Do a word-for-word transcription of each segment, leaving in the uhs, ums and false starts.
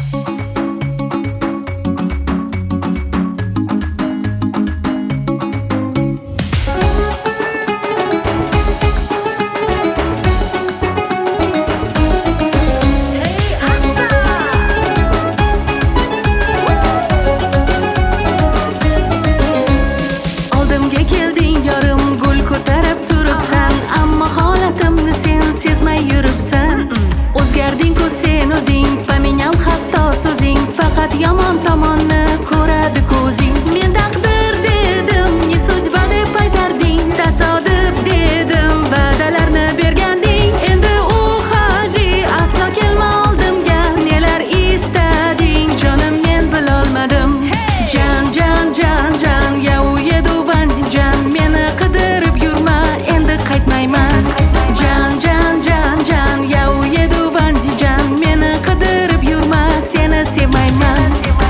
Faqat yomon tomonni ko'radi ko'zing. Men taqdir dedim, ne судьба deb aytarding. Tasodif dedim, va'dalarni berganding. Endi u haji aslo kelma oldimga. Nelar istading, jonim men bilolmadim. Jan jan jan jan, ya u yedu vandi jan. Meni qidirib yurma, endi qaytmayman. Jan jan jan jan, ya u yedu vandi jan. Meni qidirib yurma, seni sevmayman.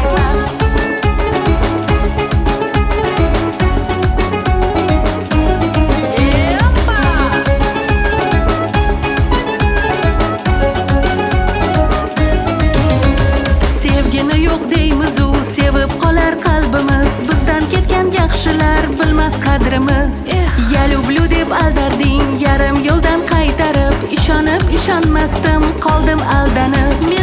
Sevgini yo'q deymiz, u sevib qolar qalbimiz. Bizdan ketgan yaxshilar bilmas qadrimiz. Ya люблю deb aldarding, yarim yo'ldan qaytarib. Ishonib ishonmasdim, qoldim aldanib.